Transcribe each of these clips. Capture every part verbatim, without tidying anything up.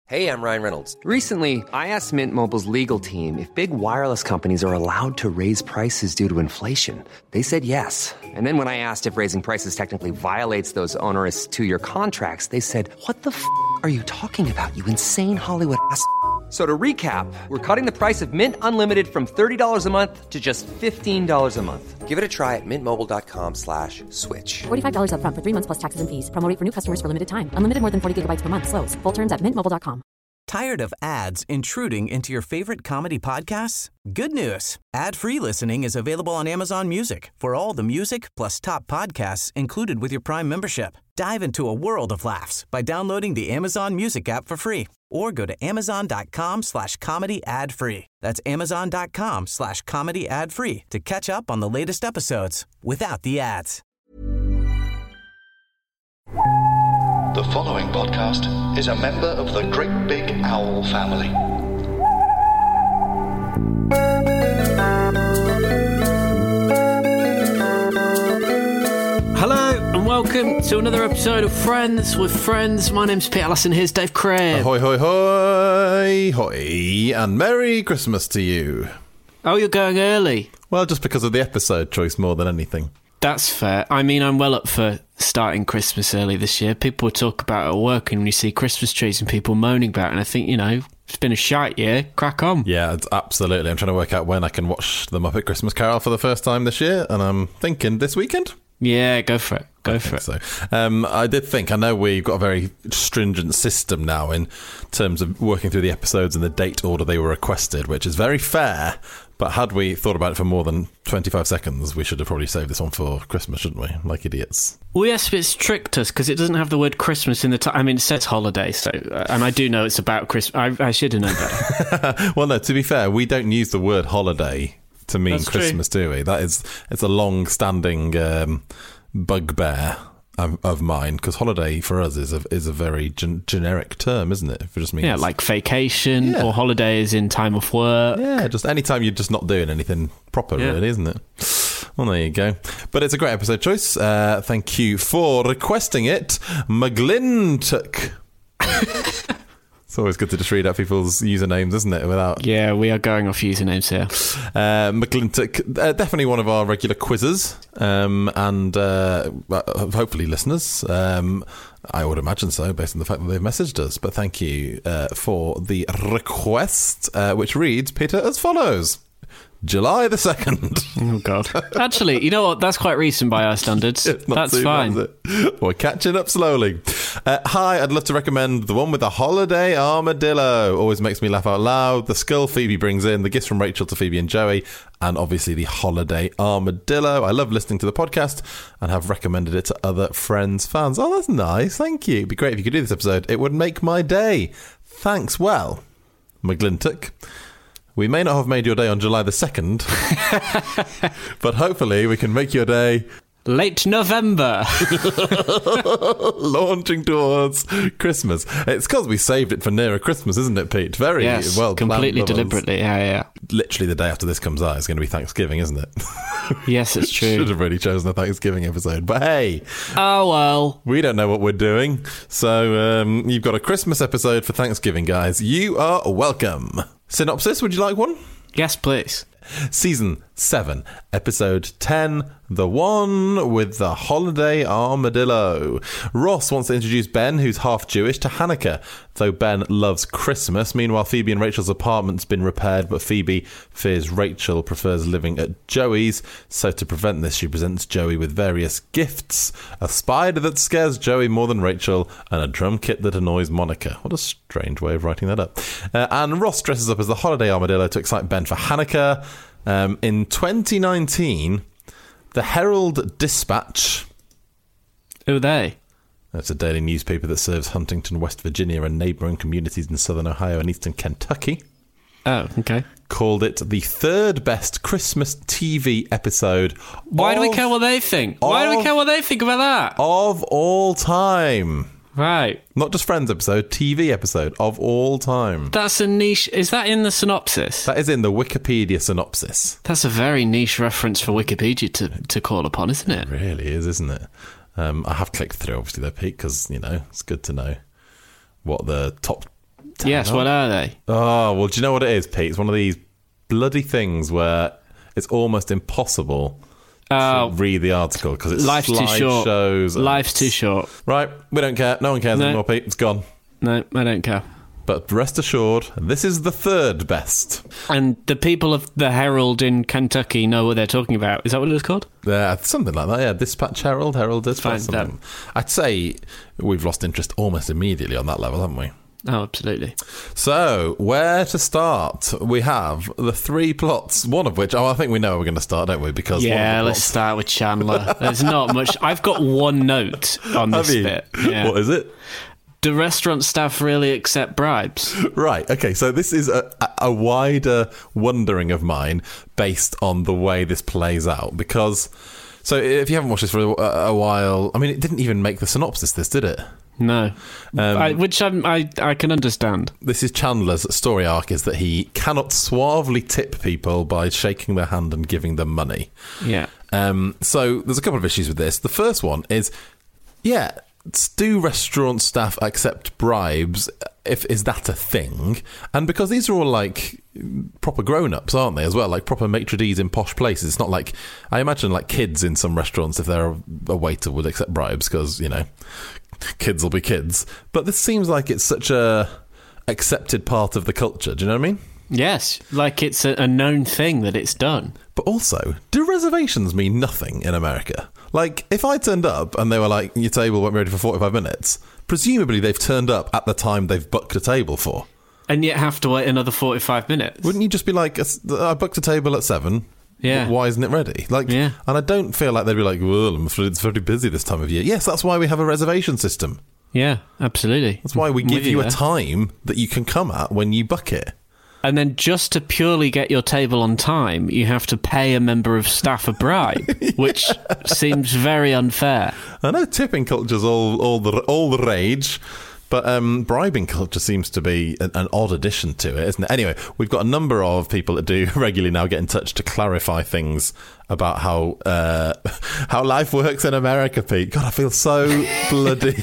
Hey, I'm Ryan Reynolds. Recently, I asked Mint Mobile's legal team if big wireless companies are allowed to raise prices due to inflation. They said yes. And then when I asked if raising prices technically violates those onerous two-year contracts, they said, what the f*** are you talking about, you insane Hollywood ass f- So to recap, we're cutting the price of Mint Unlimited from thirty dollars a month to just fifteen dollars a month. Give it a try at mintmobile.com slash switch. forty-five dollars up front for three months plus taxes and fees. Promo rate for new customers for limited time. Unlimited more than forty gigabytes per month. Slows full terms at mint mobile dot com. Tired of ads intruding into your favorite comedy podcasts? Good news. Ad-free listening is available on Amazon Music for all the music plus top podcasts included with your Prime membership. Dive into a world of laughs by downloading the Amazon Music app for free or go to amazon.com slash comedy ad free. That's amazon.com slash comedy ad free to catch up on the latest episodes without the ads. The following podcast is a member of the Great Big Owl family. Hello and welcome to another episode of Friends with Friends. My name's Pete Allison, here's Dave Craig. Ahoy, hoy, hoy, hoy, and Merry Christmas to you. Oh, you're going early? Well, just because of the episode choice more than anything. That's fair. I mean, I'm well up for starting Christmas early this year. People talk about it at work and you see Christmas trees and people moaning about it, and I think, you know, it's been a shite year. Crack on. Yeah, it's absolutely. I'm trying to work out when I can watch The Muppet Christmas Carol for the first time this year, and I'm thinking this weekend. Yeah, go for it. Go I for it. So, um, I did think, I know we've got a very stringent system now in terms of working through the episodes in the date order they were requested, which is very fair. But had we thought about it for more than twenty-five seconds, we should have probably saved this one for Christmas, shouldn't we? Like idiots. Well, yes, but it's tricked us because it doesn't have the word Christmas in the title. I mean, it says holiday, so uh, and I do know it's about Christmas. I, I should have known better. Well, no, to be fair, we don't use the word holiday to mean That's Christmas, true. do we? That is, it's a long-standing um, bugbear of, of mine, because holiday for us is a is a very gen- generic term, isn't it? If it just means Yeah, like vacation Yeah. or holidays in time of work. yeah, just any time you're just not doing anything proper, Yeah. really, isn't it? Well, there you go. But it's a great episode choice. Uh, thank you for requesting it, McGlintock. It's always good to just read out people's usernames, isn't it? Without Yeah, we are going off usernames here. uh, McGlintock, uh, definitely one of our regular quizzes, um, and uh, hopefully listeners. Um, I would imagine so, based on the fact that they've messaged us. But thank you uh, for the request, uh, which reads, Peter, as follows. July the second. Oh, God. Actually, you know what? That's quite recent by our standards. It's not That's too bad, fine. is it? We're catching up slowly. Uh, hi, I'd love to recommend the one with the holiday armadillo. Always makes me laugh out loud. The skull Phoebe brings in, the gifts from Rachel to Phoebe and Joey, and obviously the holiday armadillo. I love listening to the podcast and have recommended it to other friends, fans. Oh, that's nice. Thank you. It'd be great if you could do this episode. It would make my day. Thanks. Well, McGlintock, we may not have made your day on July the second, but hopefully we can make your day Late November. launching towards Christmas. It's because we saved it for nearer Christmas, isn't it, Pete? Very Yes, well planned completely of us. deliberately. Yeah, yeah. Literally the day after this comes out is going to be Thanksgiving, isn't it? Yes, it's Should true. have really chosen a Thanksgiving episode. But hey, Oh, well. we don't know what we're doing. So um, you've got a Christmas episode for Thanksgiving, guys. You are welcome. Synopsis, would you like one? Yes, please. Season seven, Episode ten, The One with the Holiday Armadillo. Ross wants to introduce Ben, who's half Jewish, to Hanukkah, though Ben loves Christmas. Meanwhile, Phoebe and Rachel's apartment's been repaired, but Phoebe fears Rachel prefers living at Joey's, so to prevent this, she presents Joey with various gifts: a spider that scares Joey more than Rachel, and a drum kit that annoys Monica. What a strange way of writing that up. Uh, and Ross dresses up as the Holiday Armadillo to excite Ben for Hanukkah. Um, in twenty nineteen, the Herald Dispatch... Who are they? That's a daily newspaper that serves Huntington, West Virginia and neighbouring communities in southern Ohio and eastern Kentucky. Oh, okay. Called it the third best Christmas T V episode. Why of, do we care what they think? Why do we of- care what they think about that? Of all time. Right. Not just Friends episode, T V episode of all time. That's a niche. Is that in the synopsis? That is in the Wikipedia synopsis. That's a very niche reference for Wikipedia to, to call upon, isn't it? It really is, isn't it? Um, I have clicked through, obviously, though, Pete, because, you know, it's good to know what the top Yes, not. what are they? Oh, well, do you know what it is, Pete? It's one of these bloody things where it's almost impossible Oh, to read the article because it's life's too short. shows. Life's too short. Right, we don't care. No one cares No. anymore, Pete. It's gone. No, I don't care. But rest assured, this is the third best. And the people of the Herald in Kentucky know what they're talking about. Is that what it was called? Uh, something like that, yeah. Dispatch Herald, Herald Dispatch. Fine, something. I'd say we've lost interest almost immediately on that level, haven't we? Oh, absolutely. So, where to start? We have the three plots, one of which, oh, I think we know where we're going to start, don't we? Because one Yeah, of the let's plots- start with Chandler. There's not much. I've got one note on Have this you? bit. Yeah. What is it? Do restaurant staff really accept bribes? Right, okay, so this is a, a wider wondering of mine based on the way this plays out. Because, so if you haven't watched this for a, a while, I mean, it didn't even make the synopsis, this, did it? No. Um, I, which I'm, I I can understand. This is Chandler's story arc, is that he cannot suavely tip people by shaking their hand and giving them money. Yeah. Um, so there's a couple of issues with this. The first one is, yeah, do restaurant staff accept bribes? If is that a thing? And because these are all like proper grown-ups, aren't they, as well? Like proper maitre d's in posh places. It's not like, I imagine like kids in some restaurants, if they're a, a waiter, would accept bribes because, you know, kids will be kids. But this seems like it's such a accepted part of the culture. Do you know what I mean? Yes, like it's a, a known thing that it's done. But also, do reservations mean nothing in America? Like, if I turned up and they were like, your table won't be ready for forty-five minutes, presumably they've turned up at the time they've booked a table for. And yet have to wait another forty-five minutes. Wouldn't you just be like, I booked a table at seven, Yeah. why isn't it ready? Like, Yeah. And I don't feel like they'd be like, well, I'm afraid it's very busy this time of year. Yes, that's why we have a reservation system. Yeah, absolutely. That's why we I'm give with you a there. time that you can come at when you book it. And then just to purely get your table on time, you have to pay a member of staff a bribe, which seems very unfair. I know tipping culture's all all the all the rage, but um, bribing culture seems to be an, an odd addition to it, isn't it? Anyway, we've got a number of people that do regularly now get in touch to clarify things about how uh, how life works in America, Pete. God, I feel so bloody.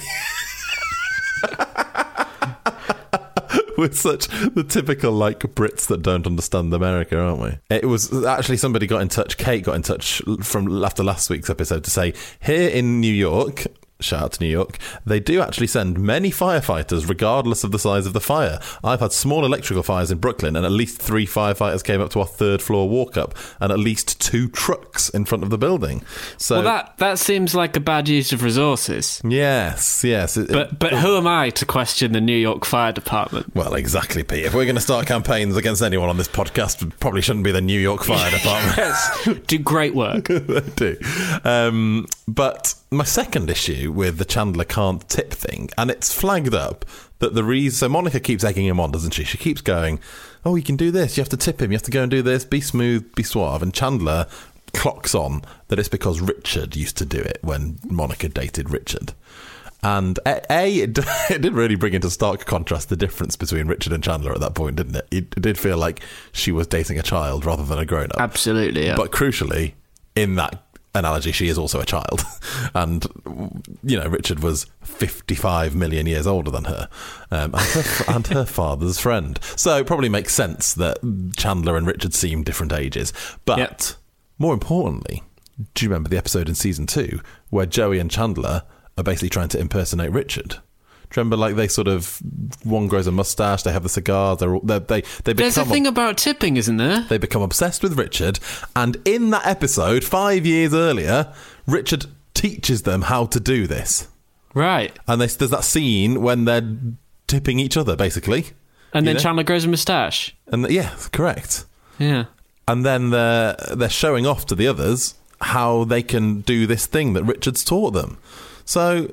We're such the typical like Brits that don't understand America, aren't we? It was actually somebody got in touch. Kate got in touch from after last week's episode to say here in New York. Shout out to New York. They do actually send many firefighters regardless of the size of the fire. I've had small electrical fires in Brooklyn and at least three firefighters came up to our third floor walk up and at least two trucks in front of the building. So Well, that, that seems like a bad use of resources. yes, yes. It- But but who am I to question the New York Fire Department? Well, exactly, Pete. If we're going to start campaigns against anyone on this podcast, it probably shouldn't be the New York Fire Department. Yes, do great work. They do. Um, but my second issue with the Chandler can't tip thing, and it's flagged up that the reason... So Monica keeps egging him on, doesn't she? She keeps going, oh, you can do this. You have to tip him. You have to go and do this. Be smooth, be suave. And Chandler clocks on that it's because Richard used to do it when Monica dated Richard. And A, A it, it did really bring into stark contrast the difference between Richard and Chandler at that point, didn't it? It, it did feel like she was dating a child rather than a grown-up. Absolutely, yeah. But crucially, in that analogy, she is also a child. And, you know, Richard was fifty-five million years older than her, um, and, her and her father's friend. So it probably makes sense that Chandler and Richard seem different ages. But Yep. more importantly, do you remember the episode in season two where Joey and Chandler are basically trying to impersonate Richard? Do you remember, like, they sort of, one grows a mustache, they have the cigars, they're, all- they're, they they become There's a thing about tipping, isn't there? they become obsessed with Richard, and in that episode, five years earlier, Richard teaches them how to do this. Right. And there's, there's that scene when they're tipping each other, basically. And You then know? Chandler grows a moustache. And yeah, correct. Yeah. And then they're, they're showing off to the others how they can do this thing that Richard's taught them. So,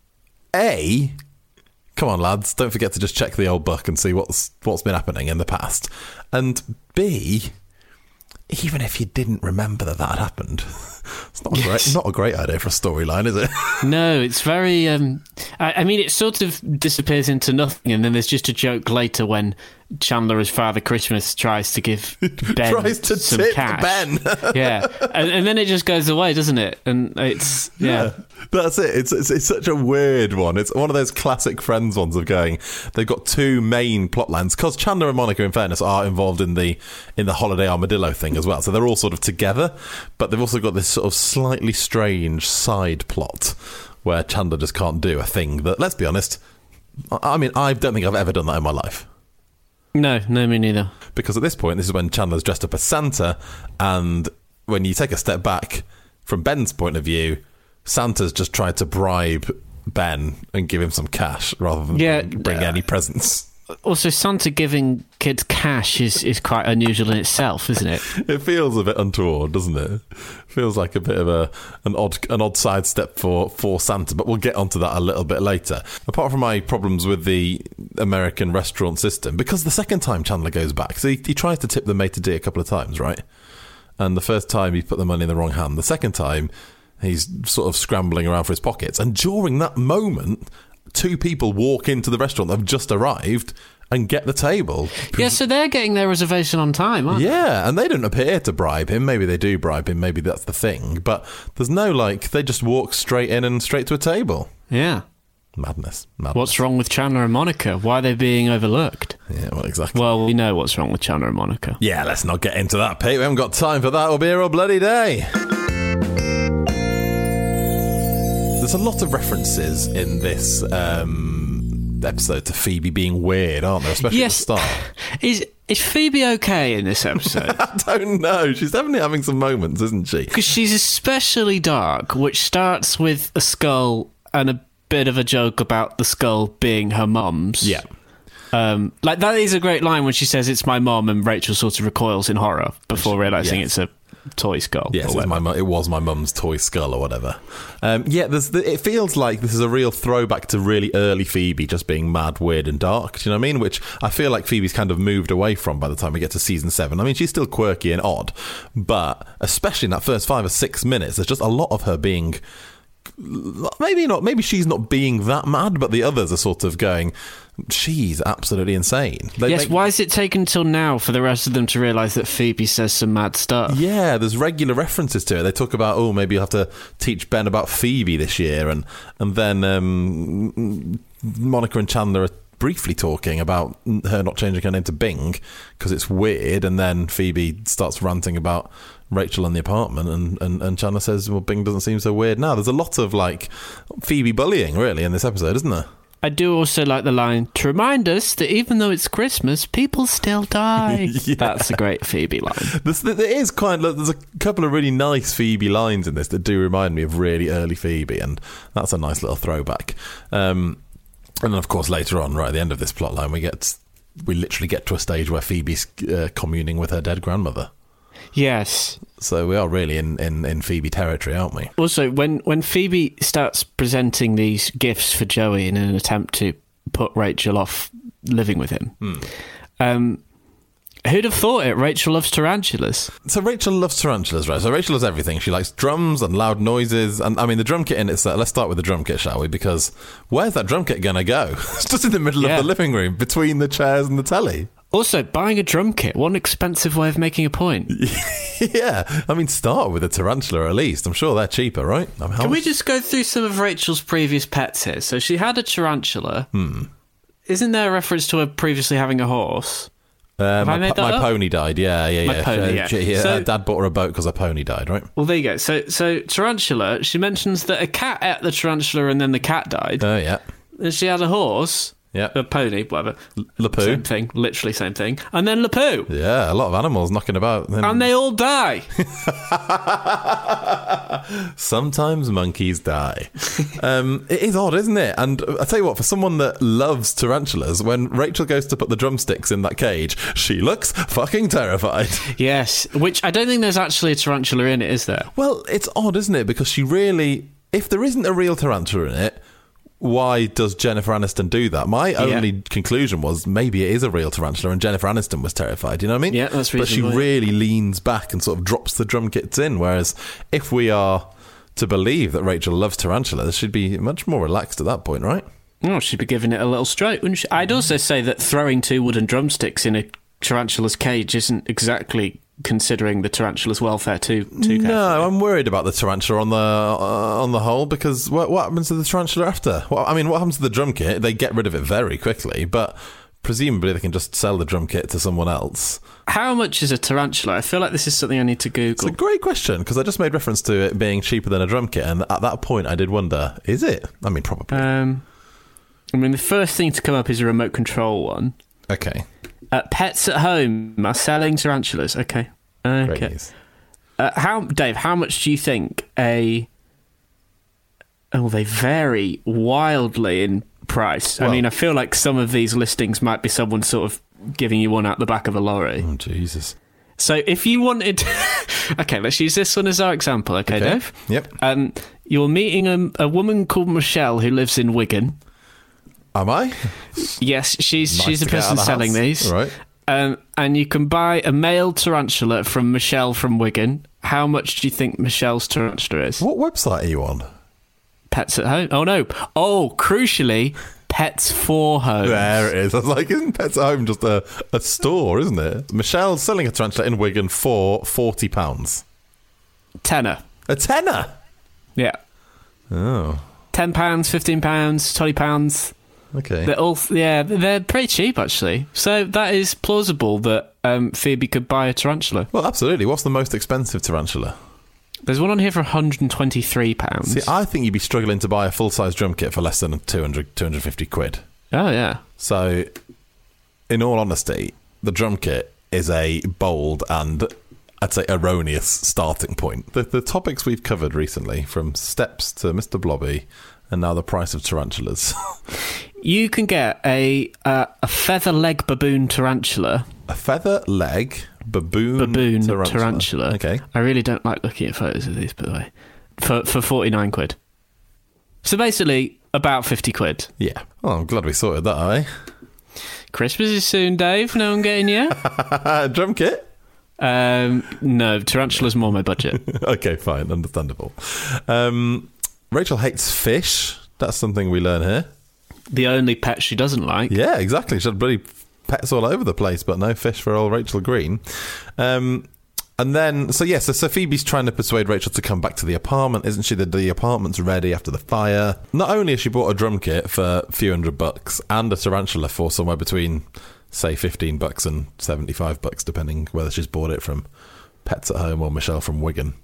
A, come on, lads, don't forget to just check the old book and see what's what's been happening in the past. And B, even if you didn't remember that that had happened, it's not a great, not a great idea for a storyline, is it? No, it's very... Um, I, I mean, it sort of disappears into nothing, and then there's just a joke later when Chandler as Father Christmas tries to give Ben Tries to some tip cash. Ben. yeah, and, and then it just goes away, doesn't it? And it's yeah. Yeah, that's it. It's, it's it's such a weird one. It's one of those classic Friends ones of going. They've got two main plot lines because Chandler and Monica, in fairness, are involved in the in the holiday armadillo thing as well. So they're all sort of together, but they've also got this sort of slightly strange side plot where Chandler just can't do a thing that, let's be honest, I mean, I don't think I've ever done that in my life. No, no, me neither. Because at this point, this is when Chandler's dressed up as Santa, and when you take a step back from Ben's point of view, Santa's just tried to bribe Ben and give him some cash rather than Yeah, bring uh, any presents. Also, Santa giving kids cash is, is quite unusual in itself, isn't it? It feels a bit untoward, doesn't it? Feels like a bit of a an odd an odd sidestep for, for Santa, but we'll get onto that a little bit later. Apart from my problems with the American restaurant system, because the second time Chandler goes back, so he, he tries to tip the maitre d' a couple of times, right? And the first time he put the money in the wrong hand. The second time he's sort of scrambling around for his pockets, and during that moment, two people walk into the restaurant that have just arrived and get the table. Yeah, so they're getting their reservation on time, aren't Yeah, and they don't appear to bribe him. Maybe they do bribe him. Maybe that's the thing. But there's no, like, they just walk straight in and straight to a table. they? Yeah. Madness. Madness. What's wrong with Chandler and Monica? Why are they being overlooked? Yeah, well, exactly. Well, we know what's wrong with Chandler and Monica. Yeah, let's not get into that, Pete. We haven't got time for that. We'll be here all bloody day. There's a lot of references in this um, episode to Phoebe being weird, aren't there? Especially Yes. at the start. Is is Phoebe okay in this episode? I don't know. She's definitely having some moments, isn't she? Because she's especially dark, which starts with a skull and a bit of a joke about the skull being her mum's. Yeah. Um, like, that is a great line when she says it's my mum, and Rachel sort of recoils in horror before realising Yes. it's a toy skull. Yes, or it's whatever. my, mu- it was my mum's toy skull or whatever. Um, yeah, there's the, it feels like this is a real throwback to really early Phoebe just being mad, weird and dark, do you know what I mean? Which I feel like Phoebe's kind of moved away from by the time we get to season seven. I mean, she's still quirky and odd, but especially in that first five or six minutes, there's just a lot of her being... Maybe not. Maybe she's not being that mad, but the others are sort of going, she's absolutely insane. They Yes, make- why is it taken till now for the rest of them to realise that Phoebe says some mad stuff? Yeah, there's regular references to it. They talk about, oh, maybe you have to teach Ben about Phoebe this year, and and then um, Monica and Chandler are briefly talking about her not changing her name to Bing because it's weird, and then Phoebe starts ranting about Rachel in the apartment, and, and, and Chandler says, well, Bing doesn't seem so weird now. There's a lot of, like, Phoebe bullying, really, in this episode, isn't there? I do also like the line, to remind us that even though it's Christmas, people still die. Yeah. That's a great Phoebe line. There's, there is quite, look, there's a couple of really nice Phoebe lines in this that do remind me of really early Phoebe, and that's a nice little throwback. Um, and then, of course, later on, right at the end of this plotline, we get we literally get to a stage where Phoebe's uh, communing with her dead grandmother. Yes. So we are really in, in, in Phoebe territory, aren't we? Also, when, when Phoebe starts presenting these gifts for Joey in an attempt to put Rachel off living with him, Hmm. um, who'd have thought it? Rachel loves tarantulas. So Rachel loves tarantulas, right? So Rachel loves everything. She likes drums and loud noises. And I mean, the drum kit in itself, let's start with the drum kit, shall we? Because where's that drum kit going to go? It's just in the middle Yeah. of the living room, between the chairs and the telly. Also, buying a drum kit, what an expensive way of making a point. Yeah, I mean, start with a tarantula at least. I'm sure they're cheaper, right? I mean, how Can we much- just go through some of Rachel's previous pets here? So she had a tarantula. Hmm. Isn't there a reference to her previously having a horse? Uh, I my made po- that my up? pony died. Yeah, yeah, My yeah. pony, Uh, yeah. she- yeah, So- her dad bought her a boat because her pony died, right? Well, there you go. So, so tarantula, she mentions that a cat ate the tarantula and then the cat died. Oh, yeah. And she had a horse, Yeah. a pony, whatever. Lapoo. Same thing, literally same thing. And then Lapoo. Yeah, a lot of animals knocking about. And they all die. Sometimes monkeys die. um, it is odd, isn't it? And I tell you what, for someone that loves tarantulas, when Rachel goes to put the drumsticks in that cage, she looks fucking terrified. Yes, which I don't think there's actually a tarantula in it, is there? Well, it's odd, isn't it? Because she really... If there isn't a real tarantula in it, why does Jennifer Aniston do that? My only conclusion was maybe it is a real tarantula and Jennifer Aniston was terrified, you know what I mean? Yeah, that's But she reasonable, yeah. really leans back and sort of drops the drum kits in, whereas if we are to believe that Rachel loves tarantulas, she'd be much more relaxed at that point, right? Oh, she'd be giving it a little stroke, wouldn't she? I'd also say that throwing two wooden drumsticks in a tarantula's cage isn't exactly considering the tarantula's welfare too too carefully. No, I'm worried about the tarantula on the uh, on the whole, because what, what happens to the tarantula after? Well, I mean, what happens to the drum kit? They get rid of it very quickly, but presumably they can just sell the drum kit to someone else. How much is a tarantula? I feel like this is something I need to Google. It's a great question, because I just made reference to it being cheaper than a drum kit, and at that point I did wonder, is it? I mean, probably. Um, I mean, the first thing to come up is a remote control one. Okay. Uh, pets at home are selling tarantulas. Okay. Okay. Great news. Uh, how, Dave, how much do you think a... Oh, they vary wildly in price. Well, I mean, I feel like some of these listings might be someone sort of giving you one out the back of a lorry. Oh, Jesus. So if you wanted... okay, let's use this one as our example, okay, Okay. Dave? Yep. Um, you're meeting a, a woman called Michelle who lives in Wigan. Am I? Yes, she's Nice she's the to get out person of the selling house. these. Right. Um, and you can buy a male tarantula from Michelle from Wigan. How much do you think Michelle's tarantula is? What website are you on? Pets at Home. Oh, no. Oh, crucially, Pets for Home. There it is. I was like, isn't Pets at Home just a, a store, isn't it? Michelle's selling a tarantula in Wigan for forty pounds. Tenner. A tenner? Yeah. Oh, ten pounds, fifteen pounds, twenty pounds. okay. They're all, yeah, they're pretty cheap, actually. So that is plausible that um, Phoebe could buy a tarantula. Well, absolutely. What's the most expensive tarantula? There's one on here for one hundred twenty-three pounds. See, I think you'd be struggling to buy a full-size drum kit for less than two hundred, two hundred fifty quid. Oh, yeah. So, in all honesty, the drum kit is a bold and, I'd say, erroneous starting point. The, the topics we've covered recently, from steps to Mister Blobby, and now the price of tarantulas. You can get a uh, a feather leg baboon tarantula. A feather leg baboon, Baboon tarantula. tarantula. Okay. I really don't like looking at photos of these, by the way. For for forty-nine quid. So basically, about fifty quid. Yeah. Well, I'm glad we sorted that, eh? Christmas is soon, Dave. No one getting you? Drum kit? um, no, tarantula's more my budget. Okay, fine. Understandable. Um, Rachel hates fish. That's something we learn here. The only pet she doesn't like. Yeah, exactly. She had bloody pets all over the place, but no fish for old Rachel Green. Um, and then, so yes, yeah, so, so Phoebe's trying to persuade Rachel to come back to the apartment, isn't she? That the apartment's ready after the fire. Not only has she bought a drum kit for a few hundred bucks and a tarantula for somewhere between, say, fifteen bucks and seventy-five bucks, depending whether she's bought it from Pets at Home or Michelle from Wigan.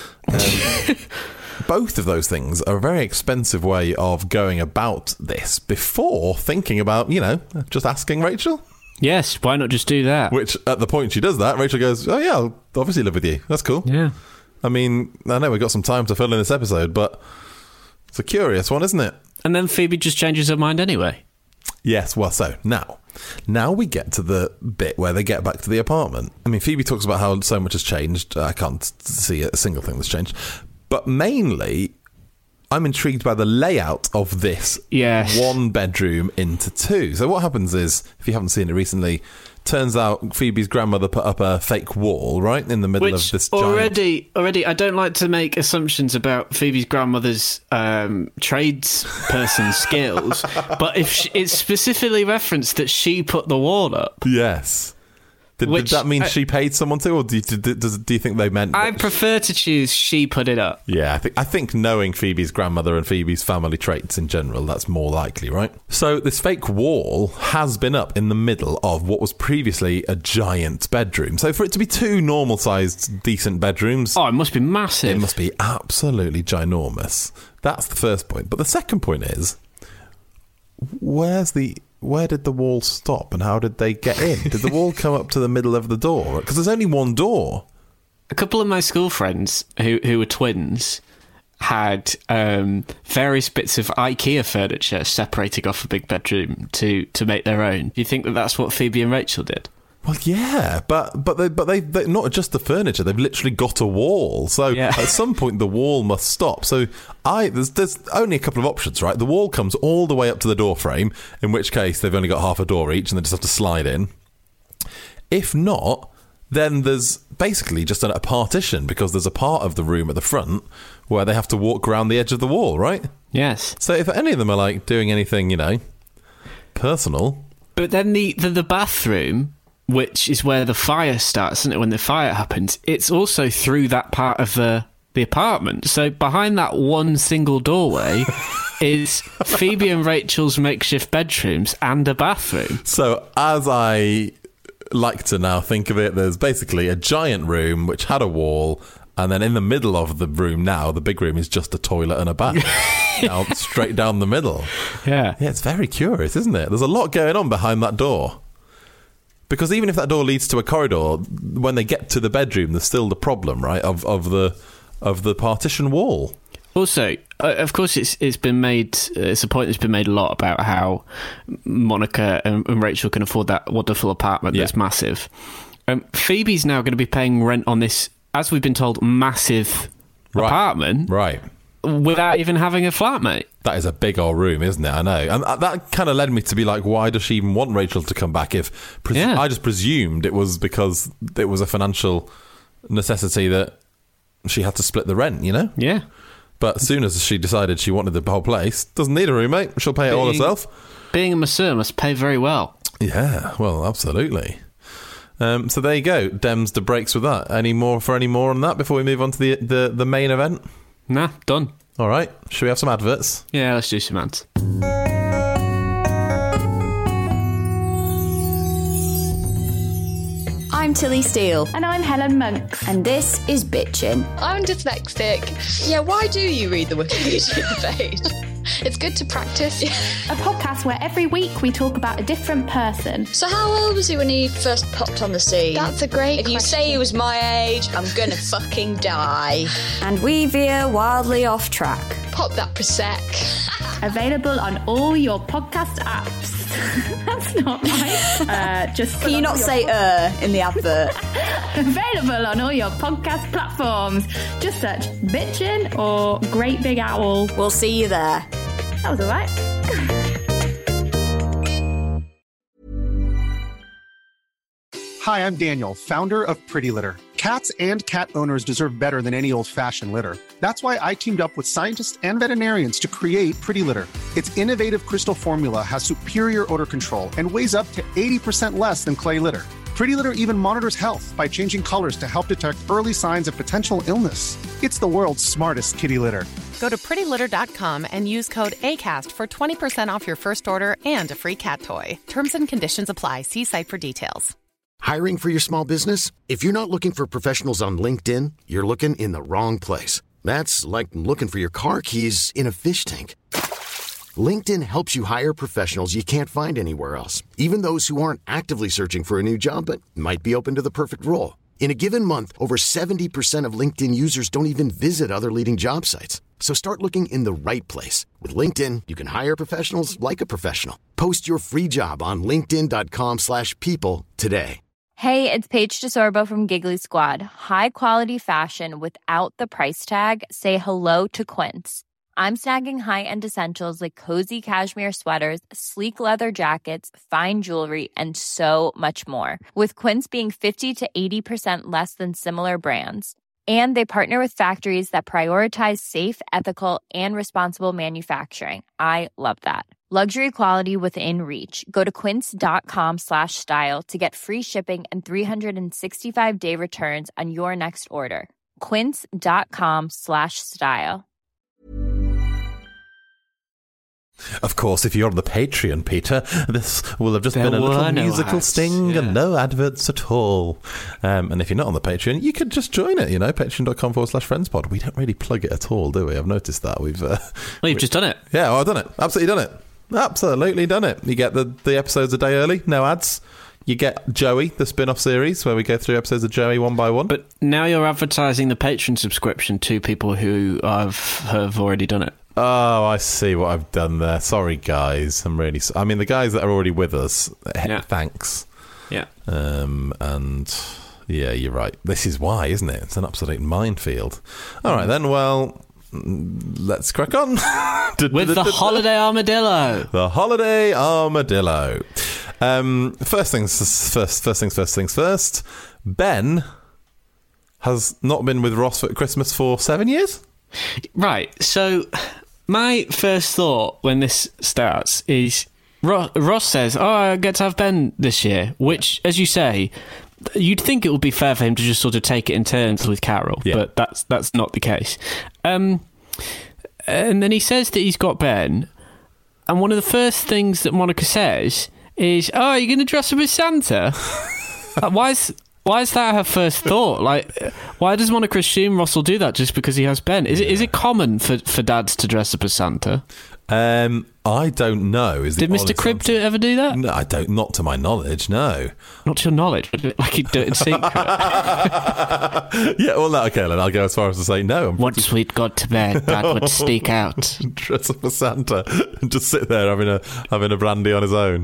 Um, both of those things are a very expensive way of going about this before thinking about, you know, just asking Rachel. Yes, why not just do that? Which, at the point she does that, Rachel goes, oh yeah, I'll obviously live with you. That's cool. Yeah. I mean, I know we've got some time to fill in this episode, but it's a curious one, isn't it? And then Phoebe just changes her mind anyway. Yes, well, so now, now we get to the bit where they get back to the apartment. I mean, Phoebe talks about how so much has changed. I can't see a single thing that's changed. But mainly, I'm intrigued by the layout of this Yes. one bedroom into two. So what happens is, if you haven't seen it recently, turns out Phoebe's grandmother put up a fake wall right in the middle Which of this giant... already, already, I don't like to make assumptions about Phoebe's grandmother's um, tradesperson skills, but if she, it's specifically referenced that she put the wall up. Yes. Did, Which, did that mean I- she paid someone to, or do you, did, does, do you think they meant... I that- prefer to choose she put it up. Yeah, I think I think knowing Phoebe's grandmother and Phoebe's family traits in general, that's more likely, right? So this fake wall has been up in the middle of what was previously a giant bedroom. So for it to be two normal-sized, decent bedrooms, Oh, it must be massive. it must be absolutely ginormous. That's the first point. But the second point is, where's the... Where did the wall stop and how did they get in? Did the wall come up to the middle of the door? Because there's only one door. A couple of my school friends who who were twins had um, various bits of IKEA furniture separating off a big bedroom to, to make their own. Do you think that that's what Phoebe and Rachel did? Well, yeah, but but they but they they not just the furniture. They've literally got a wall. So Yeah. at some point, the wall must stop. So I there's there's only a couple of options, right? The wall comes all the way up to the door frame, in which case they've only got half a door each, and they just have to slide in. If not, then there's basically just a, a partition, because there's a part of the room at the front where they have to walk around the edge of the wall, right? Yes. So if any of them are like doing anything, you know, personal. But then the, the, the bathroom, which is where the fire starts, isn't it? When the fire happens, it's also through that part of the, the apartment. So behind that one single doorway is Phoebe and Rachel's makeshift bedrooms and a bathroom. So as I like to now think of it, there's basically a giant room which had a wall, and then in the middle of the room now, the big room, is just a toilet and a bath. Down, straight down the middle. Yeah. Yeah, it's very curious, isn't it? There's a lot going on behind that door. Because even if that door leads to a corridor, when they get to the bedroom, there's still the problem, right, of, of the of the partition wall. Also, uh, of course, it's it's been made. Uh, it's a point that's been made a lot about how Monica and, and Rachel can afford that wonderful apartment Yeah. that's massive. Um, Phoebe's now going to be paying rent on this, as we've been told, massive Right. apartment, Right. without even having a flatmate. That is a big old room, isn't it? I know. And that kind of led me to be like, why does she even want Rachel to come back? If pres- Yeah. I just presumed it was because it was a financial necessity that she had to split the rent, you know? Yeah. But as soon as she decided she wanted the whole place, doesn't need a roommate. She'll pay it all Being- herself. Being a masseur must pay very well. Yeah, well, absolutely. Um, so there you go. Dems the breaks with that. Any more for any more on that before we move on to the the, the main event? Nah, done. All right. Should we have some adverts? Yeah, let's do some ads. I'm Tilly Steele. And I'm Helen Monks. And this is Bitchin'. I'm dyslexic. Yeah, why do you read the Wikipedia page? It's good to practice. A podcast where every week we talk about a different person. So how old was he when he first popped on the scene? That's a great If question. You say he was my age, I'm gonna fucking die. And we veer wildly off track. Pop that Prosec. Available on all your podcast apps. That's not right. Uh, just Can you not say uh in the advert? Available on all your podcast platforms. Just search Bitchin' or Great Big Owl. We'll see you there. That was all right. Hi, I'm Daniel, founder of Pretty Litter. Cats and cat owners deserve better than any old-fashioned litter. That's why I teamed up with scientists and veterinarians to create Pretty Litter. Its innovative crystal formula has superior odor control and weighs up to eighty percent less than clay litter. Pretty Litter even monitors health by changing colors to help detect early signs of potential illness. It's the world's smartest kitty litter. Go to pretty litter dot com and use code ACAST for twenty percent off your first order and a free cat toy. Terms and conditions apply. See site for details. Hiring for your small business? If you're not looking for professionals on LinkedIn, you're looking in the wrong place. That's like looking for your car keys in a fish tank. LinkedIn helps you hire professionals you can't find anywhere else, even those who aren't actively searching for a new job but might be open to the perfect role. In a given month, over seventy percent of LinkedIn users don't even visit other leading job sites. So start looking in the right place. With LinkedIn, you can hire professionals like a professional. Post your free job on linkedin dot com slash people today. Hey, it's Paige DeSorbo from Giggly Squad. High quality fashion without the price tag. Say hello to Quince. I'm snagging high-end essentials like cozy cashmere sweaters, sleek leather jackets, fine jewelry, and so much more. With Quince being fifty to eighty percent less than similar brands. And they partner with factories that prioritize safe, ethical, and responsible manufacturing. I love that. Luxury quality within reach. Go to quince dot com slash style to get free shipping and three sixty-five day returns on your next order. quince dot com slash style. Of course, if you're on the Patreon, Peter, this will have just There been a little were no musical ads, sting yeah. and no adverts at all. Um, and if you're not on the Patreon, you could just join it, you know, patreon dot com forward slash friendspod. We don't really plug it at all, do we? I've noticed that. We've uh, Well, you've just done it. Yeah, well, I've done it. Absolutely done it. Absolutely done it. You get the, the episodes a day early, no ads. You get Joey, the spin-off series, where we go through episodes of Joey one by one. But now you're advertising the Patreon subscription to people who have, have already done it. Oh, I see what I've done there. Sorry, guys. I'm really... So- I mean, the guys that are already with us, Yeah. thanks. Yeah. Um, and, yeah, you're right. This is why, isn't it? It's an absolute minefield. All right, then, well... Let's crack on. With the Holiday Armadillo. The Holiday Armadillo. Um, first things first. First things first. Things first. Ben has not been with Ross at Christmas for seven years. Right. So my first thought when this starts is Ross, Ross says, "Oh, I get to have Ben this year," which, as you say, you'd think it would be fair for him to just sort of take it in turns with Carol, yeah. but that's that's not the case. Um, and then he says that he's got Ben, and one of the first things that Monica says is, "Oh, are you going to dress up as Santa?" Like, why is why is that her first thought? Like, why does Monica assume Ross will do that just because he has Ben? Is yeah. it is it common for, for dads to dress up as Santa? Um, I don't know. Is Did Mister Cribb do, ever do that? No, I don't. Not to my knowledge. No. Not to your knowledge. Like he'd do it in secret. Yeah. Well, no, okay. Then I'll go as far as to say no. I'm Once pretty... we'd got to bed, Dad would sneak out, dress up as Santa, and just sit there having a having a brandy on his own.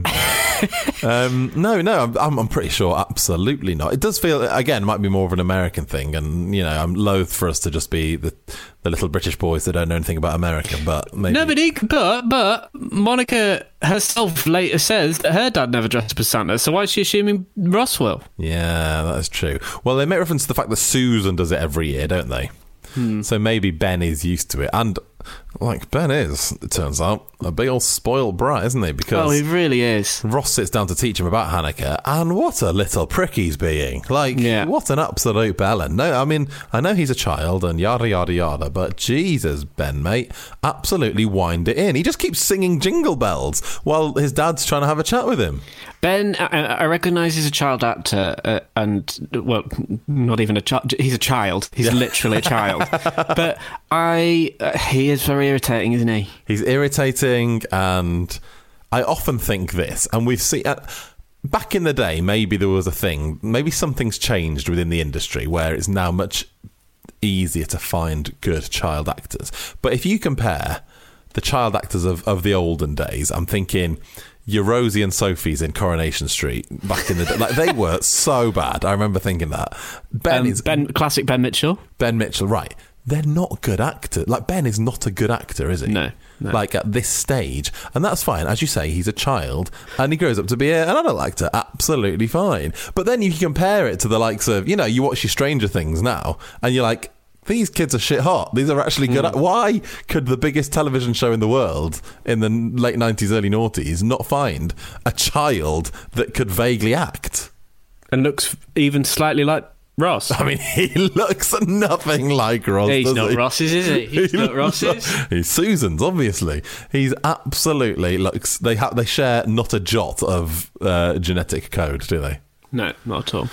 um, no, no. I'm, I'm I'm pretty sure. Absolutely not. It does feel again it might be more of an American thing, and you know I'm loath for us to just be the the little British boys that don't know anything about America. But maybe no, but he, but but Monica herself later says that her dad never dressed up as Santa, so why is she assuming Ross will? Yeah, that is true. Well, they make reference to the fact that Susan does it every year, don't they? Hmm. So maybe Ben is used to it, and like Ben is, it turns out, a big old spoiled brat, isn't he? Because oh, he really is. Ross sits down to teach him about Hanukkah, and what a little prick he's being. Like, yeah. what an absolute bellend. No, I mean, I know he's a child and yada, yada, yada, but Jesus, Ben, mate, absolutely wind it in. He just keeps singing Jingle Bells while his dad's trying to have a chat with him. Ben, I, I recognise he's a child actor, uh, and, well, not even a child. He's a child. He's yeah. literally a child. But I, uh, he is very irritating, isn't he? He's irritating, and I often think this, and we've seen... Uh, back in the day, maybe there was a thing, maybe something's changed within the industry where it's now much easier to find good child actors. But if you compare the child actors of, of the olden days, I'm thinking... your Rosie and Sophie's in Coronation Street back in the day. Like, they were so bad. I remember thinking that. Ben um, is... Ben, classic Ben Mitchell. Ben Mitchell, right. They're not good actors. Like, Ben is not a good actor, is he? No, no. Like, at this stage. And that's fine. As you say, he's a child, and he grows up to be a, an adult actor. Absolutely fine. But then you compare it to the likes of, you know, you watch your Stranger Things now, and you're like... these kids are shit hot. These are actually good. Mm. Why could the biggest television show in the world in the late nineties, early noughties not find a child that could vaguely act? And looks even slightly like Ross. I mean, he looks nothing like Ross. He's does not he? Ross's, is he? He's he not Ross's. Like, he's Susan's, obviously. He's absolutely looks. They ha- they share not a jot of uh, genetic code, do they? No, not at all.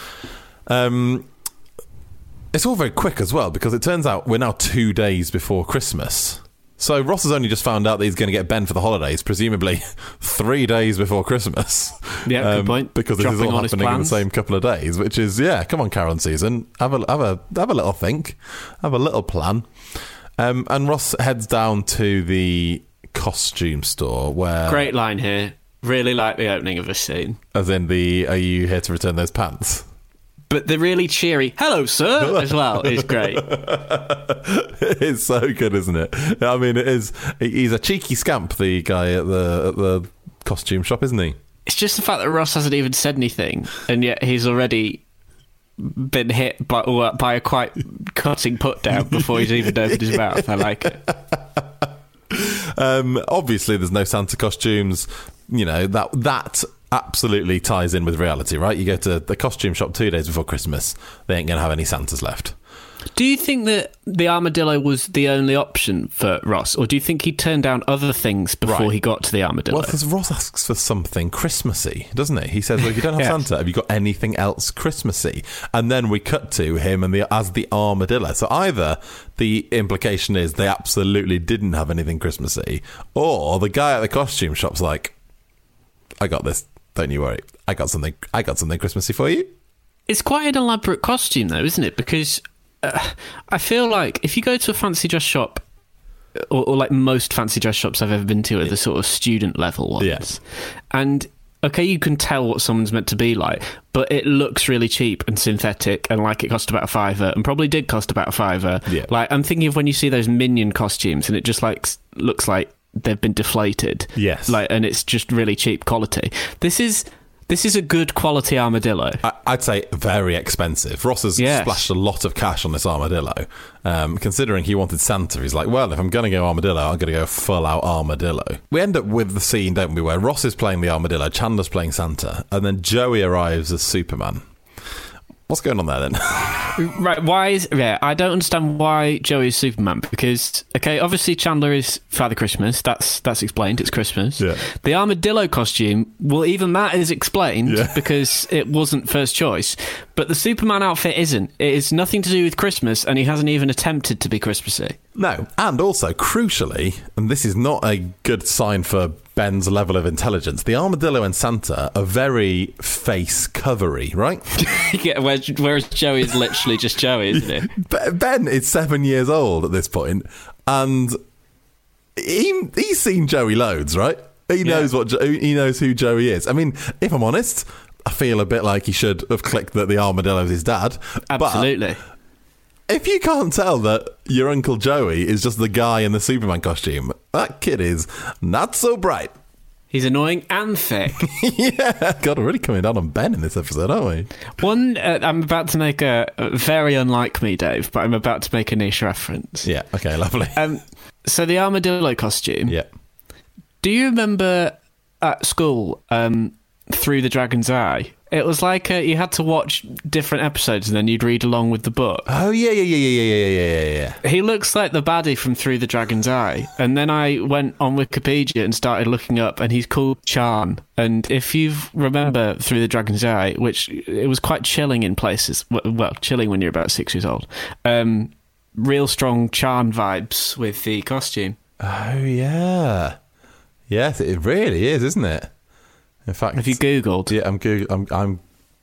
Um. It's all very quick as well, because it turns out we're now two days before Christmas. So Ross has only just found out that he's going to get Ben for the holidays, presumably three days before Christmas. Yeah, um, good point. Because Dropping this is all on happening in the same couple of days, which is, yeah, come on, Carol and Susan, have a, have a, have a little think, have a little plan. Um, and Ross heads down to the costume store where... Great line here. Really like the opening of this scene. As in the, are you here to return those pants? But the really cheery "hello, sir" as well is great. It's so good, isn't it? I mean, it is. He's a cheeky scamp, the guy at the at the costume shop, isn't he? It's just the fact that Ross hasn't even said anything, and yet he's already been hit by by a quite cutting put down before he's even opened his mouth. I like it. Um, obviously, there's no Santa costumes. You know, that that. absolutely ties in with reality, right? You go to the costume shop two days before Christmas, they ain't going to have any Santas left. Do you think that the armadillo was the only option for Ross, or do you think he turned down other things before right. he got to the armadillo? Well, because Ross asks for something Christmassy, doesn't he? He says, well, if you don't have yes. Santa, have you got anything else Christmassy? And then we cut to him and the as the armadillo. So either the implication is they absolutely didn't have anything Christmassy, or the guy at the costume shop's like, I got this. Don't you worry. I got something. I got something Christmassy for you. It's quite an elaborate costume, though, isn't it? Because uh, I feel like if you go to a fancy dress shop, or, or like most fancy dress shops I've ever been to, are the sort of student level ones, yes. and okay, you can tell what someone's meant to be like, but it looks really cheap and synthetic, and like it cost about a fiver, and probably did cost about a fiver. Yeah. Like I'm thinking of when you see those Minion costumes, and it just like looks like they've been deflated. Yes. Like, and it's just really cheap quality. This is This is a good quality armadillo. I, I'd say very expensive. Ross has Yes. splashed a lot of cash on this armadillo. Um, considering he wanted Santa, he's like, well, if I'm going to go armadillo, I'm going to go full out armadillo. We end up with the scene, don't we, where Ross is playing the armadillo, Chandler's playing Santa, and then Joey arrives as Superman. What's going on there then? Right, why is... Yeah, I don't understand why Joey is Superman, because, okay, obviously Chandler is Father Christmas. That's that's explained. It's Christmas. Yeah. The armadillo costume, well, even that is explained Yeah. because it wasn't first choice. But the Superman outfit isn't. It is nothing to do with Christmas, and he hasn't even attempted to be Christmassy. No, and also, crucially, and this is not a good sign for Ben's level of intelligence, the armadillo and Santa are very face covery, right? Yeah, whereas, whereas Joey is literally just Joey, isn't he? Ben is seven years old at this point, and he, he's seen Joey loads, right? He knows what Jo- he knows who Joey is. I mean, if I'm honest, I feel a bit like he should have clicked that the armadillo is his dad. Absolutely. But if you can't tell that your Uncle Joey is just the guy in the Superman costume, that kid is not so bright. He's annoying and thick. Yeah, God, we're really coming down on Ben in this episode, aren't we? One, uh, I'm about to make a, a very unlike me, Dave, but I'm about to make a niche reference. Yeah, okay, lovely. Um, so the armadillo costume. Yeah. Do you remember at school, um, Through the Dragon's Eye? It was like uh, you had to watch different episodes and then you'd read along with the book. Oh, yeah, yeah, yeah, yeah, yeah, yeah, yeah, yeah. He looks like the baddie from Through the Dragon's Eye. And then I went on Wikipedia and started looking up, and he's called Charn. And if you remember Through the Dragon's Eye, which it was quite chilling in places, well, chilling when you're about six years old, um, real strong Charn vibes with the costume. Oh, yeah. Yes, it really is, isn't it? In fact, have you Googled? Yeah, I'm Google. I'm, I'm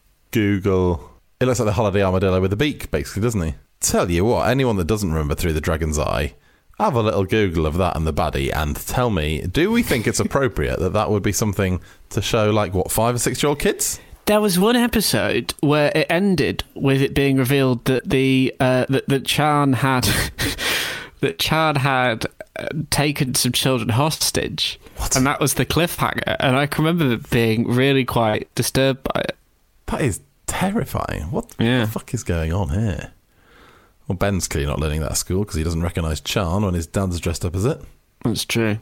Google. It looks like the holiday armadillo with a beak, basically, doesn't he? Tell you what, anyone that doesn't remember Through the Dragon's Eye, have a little Google of that and the baddie, and tell me, do we think it's appropriate that that would be something to show, like, what, five or six year old kids? There was one episode where it ended with it being revealed that the uh, that, that Charn had that Charn had uh, taken some children hostage. What? And that was the cliffhanger. And I can remember being really quite disturbed by it. That is terrifying. What yeah. the fuck is going on here? Well, Ben's clearly not learning that at school because he doesn't recognise Charn when his dad's dressed up as it. That's true.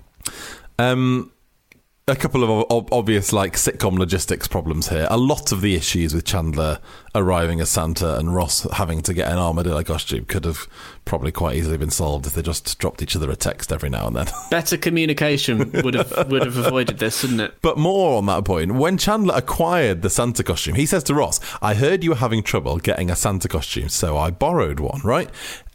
Um, a couple of ob- obvious, like, sitcom logistics problems here. A lot of the issues with Chandler arriving as Santa and Ross having to get an armadillo costume could have probably quite easily been solved if they just dropped each other a text every now and then. Better communication would have would have avoided this, wouldn't it? But more on that point, when Chandler acquired the Santa costume, he says to Ross, I heard you were having trouble getting a Santa costume, so I borrowed one, right?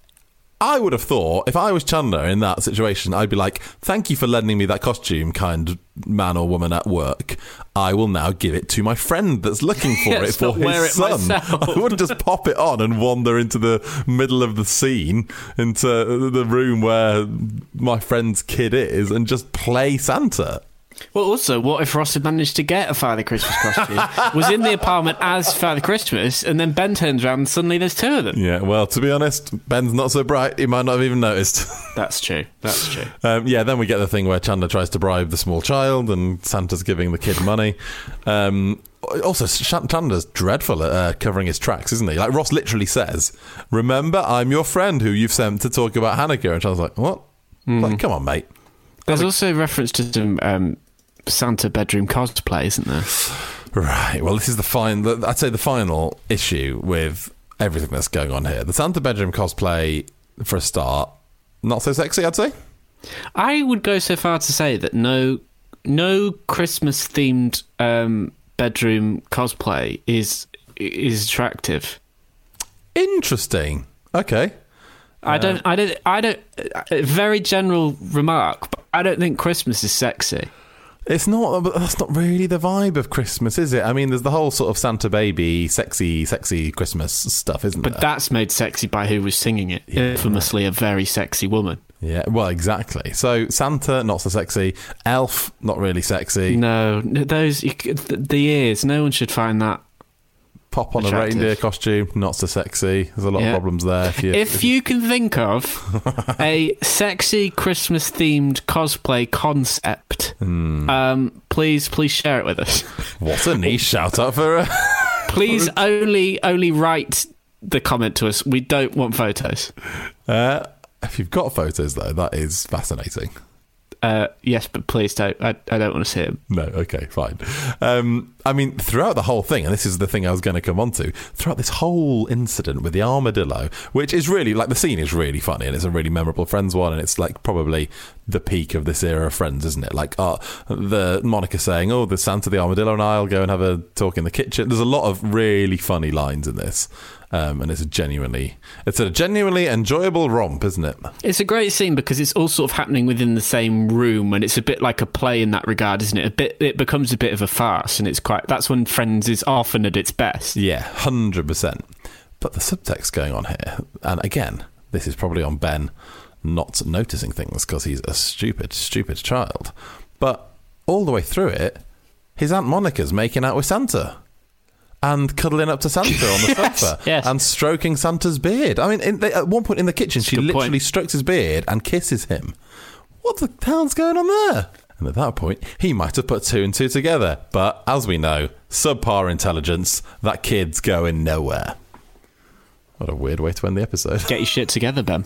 I would have thought, if I was Chandler in that situation, I'd be like, thank you for lending me that costume, kind man or woman at work. I will now give it to my friend that's looking for Yeah, it for his it son. myself. I wouldn't just pop it on and wander into the middle of the scene, into the room where my friend's kid is, and just play Santa. Well, also, what if Ross had managed to get a Father Christmas costume, was in the apartment as Father Christmas, and then Ben turns around and suddenly there's two of them? Yeah, well, to be honest, Ben's not so bright. He might not have even noticed. That's true. That's true. Um, yeah, then we get the thing where Chandler tries to bribe the small child and Santa's giving the kid money. Um, also, Chandler's dreadful at uh, covering his tracks, isn't he? Like, Ross literally says, remember, I'm your friend who you've sent to talk about Hanukkah. And Chandler's like, what? Mm. Like, come on, mate. There's like, also reference to some um, Santa bedroom cosplay, isn't there? Right. Well, this is the final. I'd say the final issue with everything that's going on here. The Santa bedroom cosplay, for a start, not so sexy, I'd say. I would go so far to say that no, no Christmas themed um, bedroom cosplay is is attractive. Interesting. Okay. I don't. I don't. I don't. A very general remark, but I don't think Christmas is sexy. It's not. But that's not really the vibe of Christmas, is it? I mean, there's the whole sort of Santa baby, sexy, sexy Christmas stuff, isn't but there? But that's made sexy by who was singing it. Yeah. Infamously, a very sexy woman. Yeah. Well, exactly. So Santa, not so sexy. Elf, not really sexy. No, those the ears. No one should find that. Pop on attractive. A reindeer costume, not so sexy. There's a lot yeah. of problems there. If you, if if you can think of a sexy Christmas-themed cosplay concept Mm. Um, please, please share it with us. What a niche shout out for her. Please only only write the comment to us. We don't want photos. Uh, if you've got photos, though, that is fascinating. Uh, yes, but please don't. I, I don't want to see him. No, okay, fine. Um, I mean, throughout the whole thing, and this is the thing I was going to come on to, throughout this whole incident with the armadillo, which is really, like, the scene is really funny, and it's a really memorable Friends one, and it's, like, probably the peak of this era of Friends, isn't it? Like, uh, the Monica saying, oh, there's Santa the armadillo and I'll go and have a talk in the kitchen. There's a lot of really funny lines in this. Um, and it's a genuinely, it's a genuinely enjoyable romp, isn't it? It's a great scene because it's all sort of happening within the same room, and it's a bit like a play in that regard, isn't it? A bit, it becomes a bit of a farce, and it's quite. That's when Friends is often at its best. Yeah, hundred percent. But the subtext going on here, and again, this is probably on Ben not noticing things because he's a stupid, stupid child. But all the way through it, his Aunt Monica's making out with Santa. And cuddling up to Santa on the yes, sofa yes. and stroking Santa's beard. I mean, in, they, at one point in the kitchen, she literally point. strokes his beard and kisses him. What the hell's going on there? And at that point, he might have put two and two together. But as we know, subpar intelligence, that kid's going nowhere. What a weird way to end the episode. Get your shit together, Ben.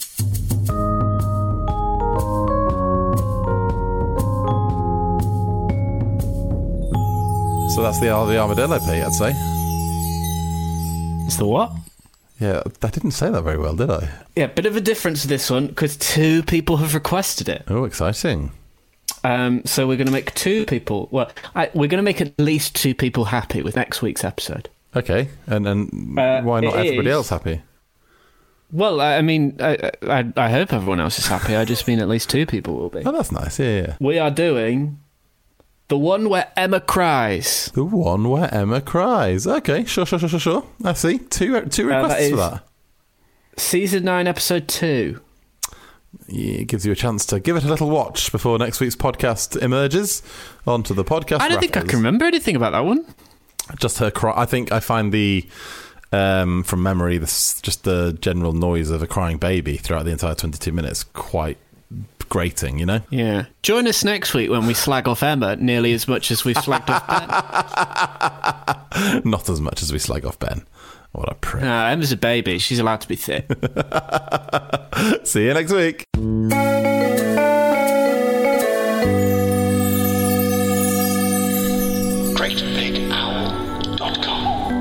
So that's the, the armadillo, Pete, I'd say. It's the what? Yeah, I didn't say that very well, did I? Yeah, bit of a difference to this one, because two people have requested it. Oh, exciting. Um, so we're going to make two people... Well, I, we're going to make at least two people happy with next week's episode. Okay, and, and uh, why not everybody is, else happy? Well, I mean, I, I, I hope everyone else is happy. I just mean at least two people will be. Oh, that's nice, yeah, yeah. We are doing... The one where Emma cries. The one where Emma cries. Okay, sure, sure, sure, sure, sure. I see. Two two requests uh, that for that. Season nine, episode two. Yeah, it gives you a chance to give it a little watch before next week's podcast emerges onto the podcast. I don't rafters. think I can remember anything about that one. Just her cry. I think I find the, um, from memory, this just the general noise of a crying baby throughout the entire twenty-two minutes quite grating, you know? Yeah. Join us next week when we slag off Emma nearly as much as we've slagged off Ben. Not as much as we slag off Ben. What a prick. No, Emma's a baby. She's allowed to be thick. See you next week. great big owl dot com.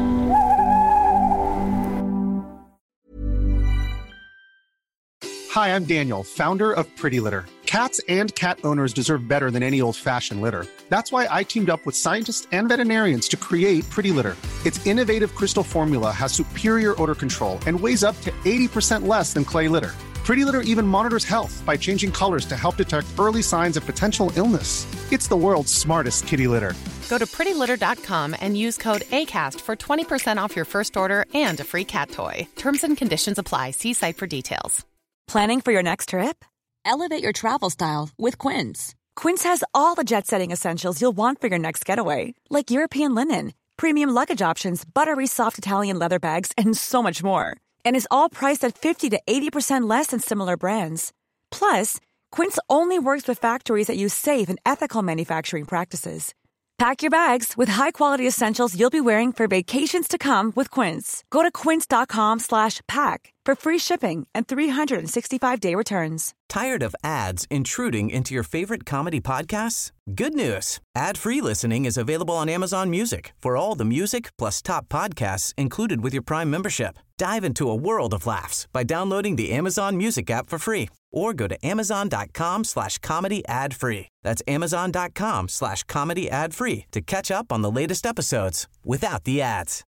Hi, I'm Daniel, founder of Pretty Litter. Cats and cat owners deserve better than any old-fashioned litter. That's why I teamed up with scientists and veterinarians to create Pretty Litter. Its innovative crystal formula has superior odor control and weighs up to eighty percent less than clay litter. Pretty Litter even monitors health by changing colors to help detect early signs of potential illness. It's the world's smartest kitty litter. Go to pretty litter dot com and use code ACAST for twenty percent off your first order and a free cat toy. Terms and conditions apply. See site for details. Planning for your next trip? Elevate your travel style with Quince. Quince has all the jet-setting essentials you'll want for your next getaway, like European linen, premium luggage options, buttery soft Italian leather bags, and so much more. And is all priced at fifty to eighty percent less than similar brands. Plus, Quince only works with factories that use safe and ethical manufacturing practices. Pack your bags with high-quality essentials you'll be wearing for vacations to come with Quince. Go to quince dot com slash pack for free shipping and three sixty-five day returns. Tired of ads intruding into your favorite comedy podcasts? Good news. Ad-free listening is available on Amazon Music for all the music plus top podcasts included with your Prime membership. Dive into a world of laughs by downloading the Amazon Music app for free or go to amazon dot com slash comedy ad free. That's amazon dot com slash comedy ad free to catch up on the latest episodes without the ads.